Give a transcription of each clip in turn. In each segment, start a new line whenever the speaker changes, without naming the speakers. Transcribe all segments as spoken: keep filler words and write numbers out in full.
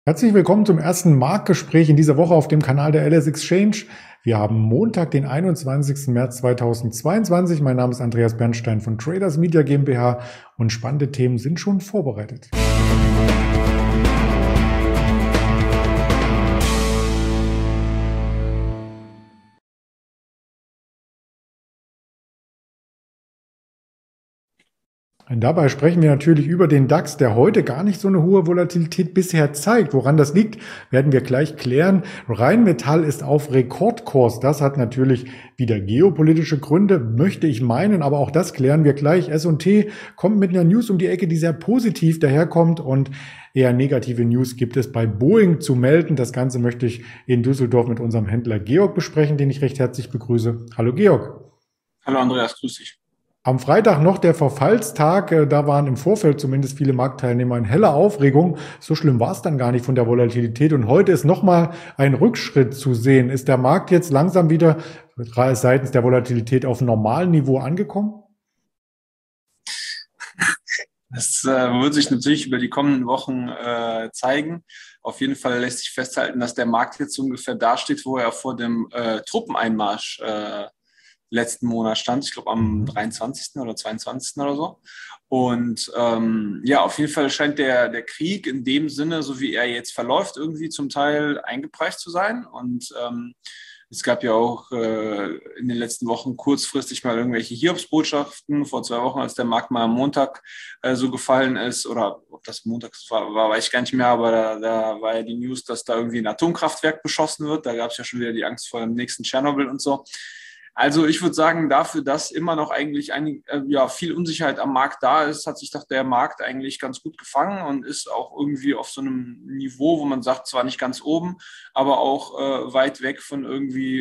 Herzlich willkommen zum ersten Marktgespräch in dieser Woche auf dem Kanal der L S Exchange. Wir haben Montag, den einundzwanzigsten März zweitausendzweiundzwanzig. Mein Name ist Andreas Bernstein von Traders Media GmbH und spannende Themen sind schon vorbereitet. Und dabei sprechen wir natürlich über den DAX, der heute gar nicht so eine hohe Volatilität bisher zeigt. Woran das liegt, werden wir gleich klären. Rheinmetall ist auf Rekordkurs. Das hat natürlich wieder geopolitische Gründe, möchte ich meinen, aber auch das klären wir gleich. S und T kommt mit einer News um die Ecke, die sehr positiv daherkommt, und eher negative News gibt es bei Boeing zu melden. Das Ganze möchte ich in Düsseldorf mit unserem Händler Georg besprechen, den ich recht herzlich begrüße. Hallo Georg.
Hallo Andreas, grüß dich.
Am Freitag noch der Verfallstag, da waren im Vorfeld zumindest viele Marktteilnehmer in heller Aufregung. So schlimm war es dann gar nicht von der Volatilität, und heute ist nochmal ein Rückschritt zu sehen. Ist der Markt jetzt langsam wieder seitens der Volatilität auf normalen Niveau angekommen?
Das äh, wird sich natürlich über die kommenden Wochen äh, zeigen. Auf jeden Fall lässt sich festhalten, dass der Markt jetzt ungefähr dasteht, wo er vor dem äh, Truppeneinmarsch äh, letzten Monat stand, ich glaube am dreiundzwanzigsten oder zweiundzwanzigsten oder so. Und ähm, ja, auf jeden Fall scheint der, der Krieg in dem Sinne, so wie er jetzt verläuft, irgendwie zum Teil eingepreist zu sein. Und ähm, es gab ja auch äh, in den letzten Wochen kurzfristig mal irgendwelche Hiobsbotschaften. Vor zwei Wochen, als der Markt mal am Montag äh, so gefallen ist, oder ob das montags war, war, weiß ich gar nicht mehr, aber da, da war ja die News, dass da irgendwie ein Atomkraftwerk beschossen wird. Da gab es ja schon wieder die Angst vor dem nächsten Tschernobyl und so. Also ich würde sagen, dafür, dass immer noch eigentlich ein, äh, ja, viel Unsicherheit am Markt da ist, hat sich doch der Markt eigentlich ganz gut gefangen und ist auch irgendwie auf so einem Niveau, wo man sagt, zwar nicht ganz oben, aber auch äh, weit weg von irgendwie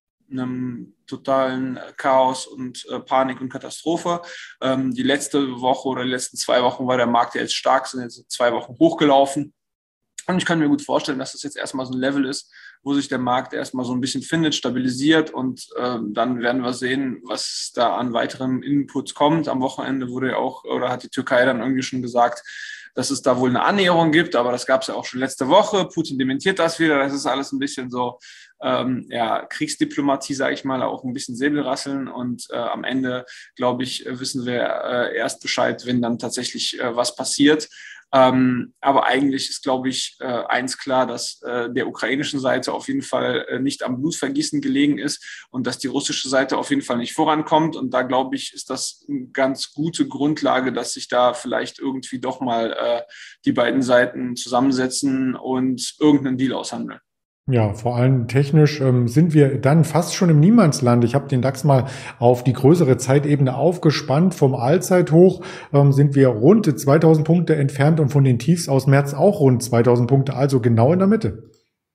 einem totalen Chaos und äh, Panik und Katastrophe. Ähm, die letzte Woche oder die letzten zwei Wochen war der Markt ja jetzt stark, sind jetzt zwei Wochen hochgelaufen. Und ich kann mir gut vorstellen, dass das jetzt erstmal so ein Level ist, wo sich der Markt erstmal so ein bisschen findet, stabilisiert, und äh, dann werden wir sehen, was da an weiteren Inputs kommt. Am Wochenende wurde ja auch, oder hat die Türkei dann irgendwie schon gesagt, dass es da wohl eine Annäherung gibt, aber das gab es ja auch schon letzte Woche. Putin dementiert das wieder. Das ist alles ein bisschen so ähm, ja, Kriegsdiplomatie, sage ich mal, auch ein bisschen Säbelrasseln, und äh, am Ende, glaube ich, wissen wir äh, erst Bescheid, wenn dann tatsächlich äh, was passiert. Ähm, aber eigentlich ist, glaube ich, äh, eins klar, dass äh, der ukrainischen Seite auf jeden Fall äh, nicht am Blutvergießen gelegen ist und dass die russische Seite auf jeden Fall nicht vorankommt. Und da, glaube ich, ist das eine ganz gute Grundlage, dass sich da vielleicht irgendwie doch mal äh, die beiden Seiten zusammensetzen und irgendeinen Deal aushandeln.
Ja, vor allem technisch ähm, sind wir dann fast schon im Niemandsland. Ich habe den DAX mal auf die größere Zeitebene aufgespannt. Vom Allzeithoch ähm, sind wir rund zweitausend Punkte entfernt und von den Tiefs aus März auch rund zweitausend Punkte, also genau in der Mitte.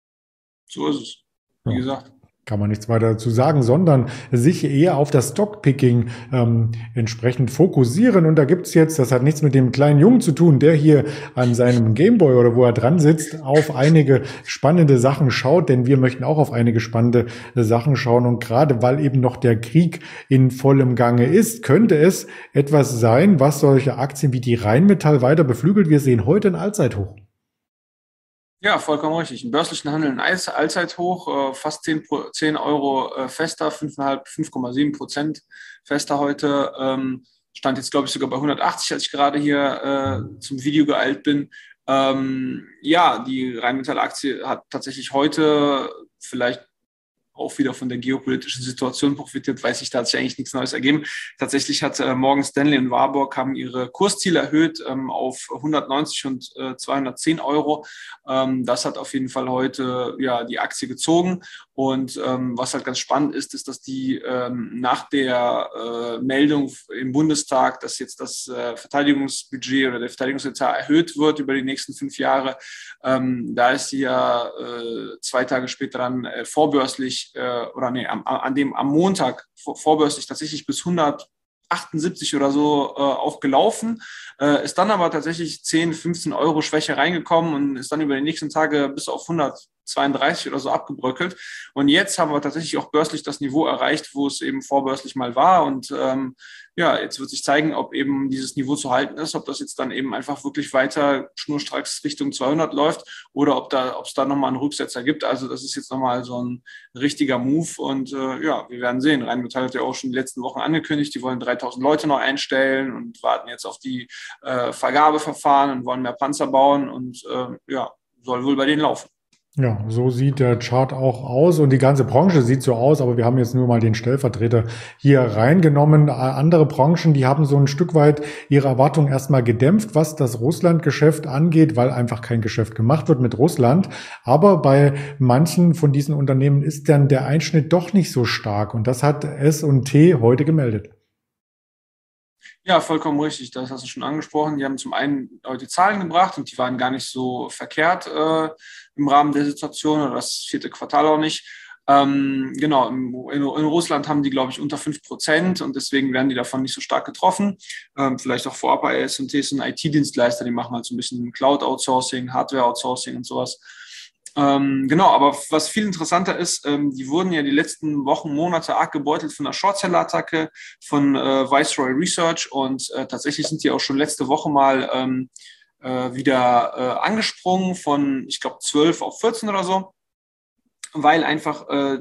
So ist es, wie
Ja.
gesagt.
Kann man nichts weiter dazu sagen, sondern sich eher auf das Stockpicking ähm, entsprechend fokussieren. Und da gibt's jetzt, das hat nichts mit dem kleinen Jungen zu tun, der hier an seinem Gameboy oder wo er dran sitzt, auf einige spannende Sachen schaut, denn wir möchten auch auf einige spannende Sachen schauen. Und gerade weil eben noch der Krieg in vollem Gange ist, könnte es etwas sein, was solche Aktien wie die Rheinmetall weiter beflügelt. Wir sehen heute ein Allzeithoch.
Ja, vollkommen richtig. Im börslichen Handel ein Allzeithoch, äh, fast zehn, zehn Euro äh, fester, fünf Komma fünf, fünf Komma sieben Prozent fester heute. Ähm, stand jetzt, glaube ich, sogar bei hundertachtzig, als ich gerade hier äh, zum Video geeilt bin. Ähm, ja, die Rheinmetall-Aktie hat tatsächlich heute vielleicht auch wieder von der geopolitischen Situation profitiert, weiß ich, da hat sich eigentlich nichts Neues ergeben. Tatsächlich hat äh, Morgan Stanley und Warburg haben ihre Kursziele erhöht ähm, auf hundertneunzig und äh, zweihundertzehn Euro. Ähm, das hat auf jeden Fall heute ja die Aktie gezogen. Und ähm, was halt ganz spannend ist, ist, dass die ähm, nach der äh, Meldung im Bundestag, dass jetzt das äh, Verteidigungsbudget oder der Verteidigungsetat erhöht wird über die nächsten fünf Jahre, ähm, da ist sie ja äh, zwei Tage später dann äh, vorbörslich äh, oder nee, am, an dem, am Montag vor, vorbörslich tatsächlich bis hundertachtundsiebzig oder so äh, auch gelaufen, äh, ist dann aber tatsächlich zehn, fünfzehn Euro Schwäche reingekommen und ist dann über die nächsten Tage bis auf hundert zweiunddreißig oder so abgebröckelt. Und jetzt haben wir tatsächlich auch börslich das Niveau erreicht, wo es eben vorbörslich mal war. Und ähm, ja, jetzt wird sich zeigen, ob eben dieses Niveau zu halten ist, ob das jetzt dann eben einfach wirklich weiter schnurstracks Richtung zweihundert läuft oder ob da, ob es da nochmal einen Rücksetzer gibt. Also das ist jetzt nochmal so ein richtiger Move. Und äh, ja, wir werden sehen. Rheinmetall hat ja auch schon die letzten Wochen angekündigt, die wollen dreitausend Leute noch einstellen und warten jetzt auf die äh, Vergabeverfahren und wollen mehr Panzer bauen. Und äh, ja, soll wohl bei denen laufen.
Ja, so sieht der Chart auch aus und die ganze Branche sieht so aus, aber wir haben jetzt nur mal den Stellvertreter hier reingenommen. Andere Branchen, die haben so ein Stück weit ihre Erwartungen erstmal gedämpft, was das Russland-Geschäft angeht, weil einfach kein Geschäft gemacht wird mit Russland. Aber bei manchen von diesen Unternehmen ist dann der Einschnitt doch nicht so stark und das hat S und T heute gemeldet.
Ja, vollkommen richtig. Das hast du schon angesprochen. Die haben zum einen heute Zahlen gebracht und die waren gar nicht so verkehrt äh, im Rahmen der Situation oder das vierte Quartal auch nicht. Ähm, genau, in, in Russland haben die, glaube ich, unter fünf Prozent und deswegen werden die davon nicht so stark getroffen. Ähm, vielleicht auch vorab bei S und T sind I T-Dienstleister, die machen halt so ein bisschen Cloud-Outsourcing, Hardware-Outsourcing und sowas. Ähm, genau, aber was viel interessanter ist, ähm, die wurden ja die letzten Wochen, Monate arg gebeutelt von einer Shortseller-Attacke von äh, Viceroy Research und äh, tatsächlich sind die auch schon letzte Woche mal ähm, äh, wieder äh, angesprungen von, ich glaube, zwölf auf vierzehn oder so, weil einfach äh,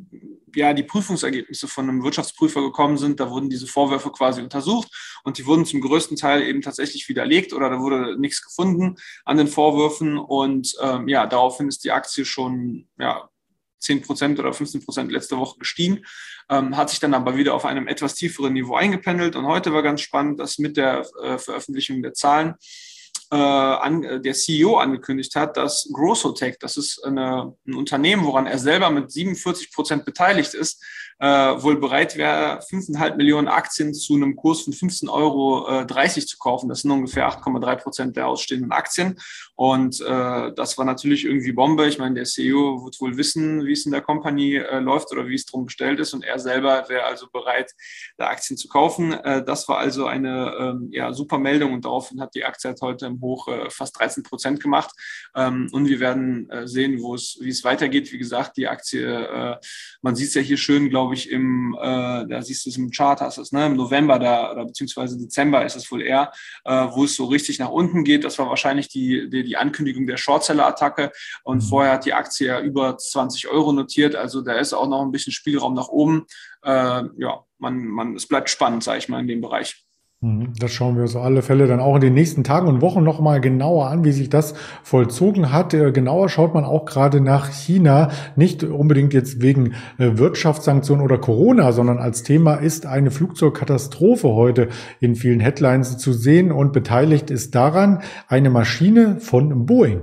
ja die Prüfungsergebnisse von einem Wirtschaftsprüfer gekommen sind. Da wurden diese Vorwürfe quasi untersucht und die wurden zum größten Teil eben tatsächlich widerlegt oder da wurde nichts gefunden an den Vorwürfen und ähm, ja, daraufhin ist die Aktie schon ja zehn Prozent oder fünfzehn Prozent letzte Woche gestiegen, ähm, hat sich dann aber wieder auf einem etwas tieferen Niveau eingependelt und heute war ganz spannend, dass mit der äh, Veröffentlichung der Zahlen Äh, an, der C E O angekündigt hat, dass Growsotech, das ist eine, ein Unternehmen, woran er selber mit siebenundvierzig Prozent beteiligt ist, äh, wohl bereit wäre, fünf Komma fünf Millionen Aktien zu einem Kurs von fünfzehn Euro dreißig zu kaufen. Das sind ungefähr acht Komma drei Prozent der ausstehenden Aktien. Und äh, das war natürlich irgendwie Bombe. Ich meine, der C E O wird wohl wissen, wie es in der Company äh, läuft oder wie es drum bestellt ist. Und er selber wäre also bereit, da Aktien zu kaufen. Äh, das war also eine ähm, ja, super Meldung und daraufhin hat die Aktie halt heute im Hoch äh, fast dreizehn Prozent gemacht. Ähm, und wir werden äh, sehen, wo es, wie es weitergeht. Wie gesagt, die Aktie, äh, man sieht es ja hier schön, glaube ich, im, äh, da siehst du es im Chart, hast es, ne, im November da, oder beziehungsweise Dezember ist es wohl eher, äh, wo es so richtig nach unten geht. Das war wahrscheinlich die, die, die Ankündigung der Shortseller-Attacke. Und vorher hat die Aktie ja über zwanzig Euro notiert. Also da ist auch noch ein bisschen Spielraum nach oben. Äh, ja, man, man, es bleibt spannend, sage ich mal, in dem Bereich.
Das schauen wir uns auf alle Fälle dann auch in den nächsten Tagen und Wochen nochmal genauer an, wie sich das vollzogen hat. Genauer schaut man auch gerade nach China, nicht unbedingt jetzt wegen Wirtschaftssanktionen oder Corona, sondern als Thema ist eine Flugzeugkatastrophe heute in vielen Headlines zu sehen und beteiligt ist daran eine Maschine von Boeing.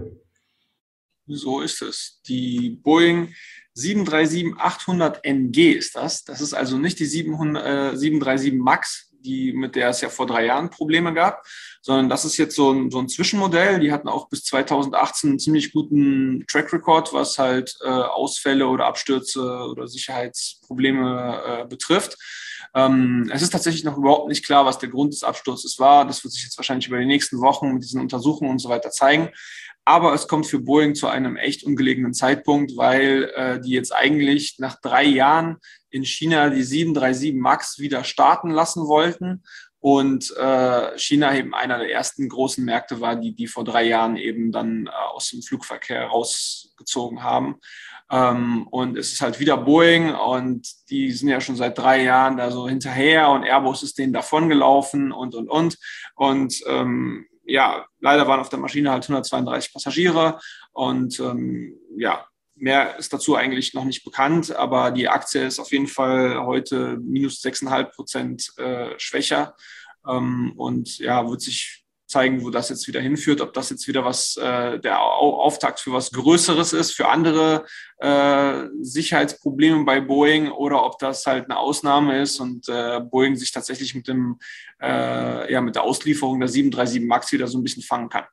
So ist es. Die Boeing sieben drei sieben achthundert N G ist das. Das ist also nicht die sieben drei sieben MAX, die, mit der es ja vor drei Jahren Probleme gab, sondern das ist jetzt so ein, so ein Zwischenmodell. Die hatten auch bis zweitausendachtzehn einen ziemlich guten Track Record, was halt äh, Ausfälle oder Abstürze oder Sicherheitsprobleme äh, betrifft. Ähm, es ist tatsächlich noch überhaupt nicht klar, was der Grund des Absturzes war. Das wird sich jetzt wahrscheinlich über die nächsten Wochen mit diesen Untersuchungen und so weiter zeigen. Aber es kommt für Boeing zu einem echt ungelegenen Zeitpunkt, weil äh, die jetzt eigentlich nach drei Jahren in China die sieben drei sieben MAX wieder starten lassen wollten. Und äh, China eben einer der ersten großen Märkte war, die die vor drei Jahren eben dann äh, aus dem Flugverkehr rausgezogen haben. Ähm, und es ist halt wieder Boeing und die sind ja schon seit drei Jahren da so hinterher und Airbus ist denen davongelaufen und, und, und. Und ähm, ja, leider waren auf der Maschine halt hundertzweiunddreißig Passagiere und ähm, ja, mehr ist dazu eigentlich noch nicht bekannt, aber die Aktie ist auf jeden Fall heute minus sechs Komma fünf Prozent äh, schwächer ähm, und ja, wird sich zeigen, wo das jetzt wieder hinführt, ob das jetzt wieder was äh, der Auftakt für was Größeres ist, für andere äh, Sicherheitsprobleme bei Boeing oder ob das halt eine Ausnahme ist und äh, Boeing sich tatsächlich mit dem äh, ja mit der Auslieferung der sieben drei sieben MAX wieder so ein bisschen fangen kann.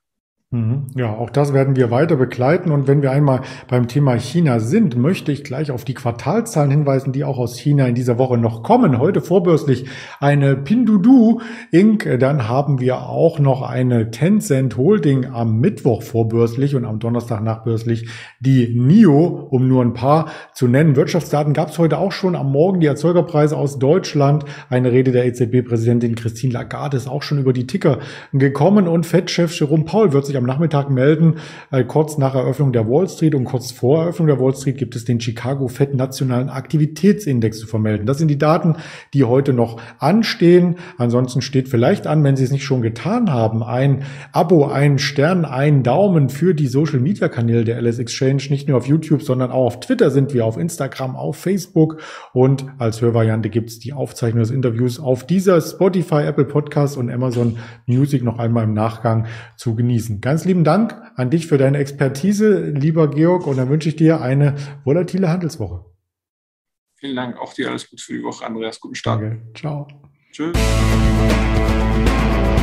Ja, auch das werden wir weiter begleiten. Und wenn wir einmal beim Thema China sind, möchte ich gleich auf die Quartalzahlen hinweisen, die auch aus China in dieser Woche noch kommen. Heute vorbörslich eine Pinduoduo Incorporated. Dann haben wir auch noch eine Tencent Holding am Mittwoch vorbörslich und am Donnerstag nachbörslich die N I O, um nur ein paar zu nennen. Wirtschaftsdaten gab es heute auch schon am Morgen. Die Erzeugerpreise aus Deutschland. Eine Rede der E Z B-Präsidentin Christine Lagarde ist auch schon über die Ticker gekommen. Und Fed-Chef Jerome Powell wird sich am Nachmittag melden, äh, kurz nach Eröffnung der Wall Street, und kurz vor Eröffnung der Wall Street gibt es den Chicago Fed Nationalen Aktivitätsindex zu vermelden. Das sind die Daten, die heute noch anstehen. Ansonsten steht vielleicht an, wenn Sie es nicht schon getan haben, ein Abo, ein Stern, ein Daumen für die Social Media Kanäle der L S Exchange. Nicht nur auf YouTube, sondern auch auf Twitter sind wir, auf Instagram, auf Facebook, und als Hörvariante gibt es die Aufzeichnung des Interviews auf dieser Spotify, Apple Podcasts und Amazon Music noch einmal im Nachgang zu genießen. Ganz lieben Dank an dich für deine Expertise, lieber Georg, und dann wünsche ich dir eine volatile Handelswoche.
Vielen Dank, auch dir alles Gute für die Woche, Andreas. Guten Start.
Danke. Ciao.
Tschüss.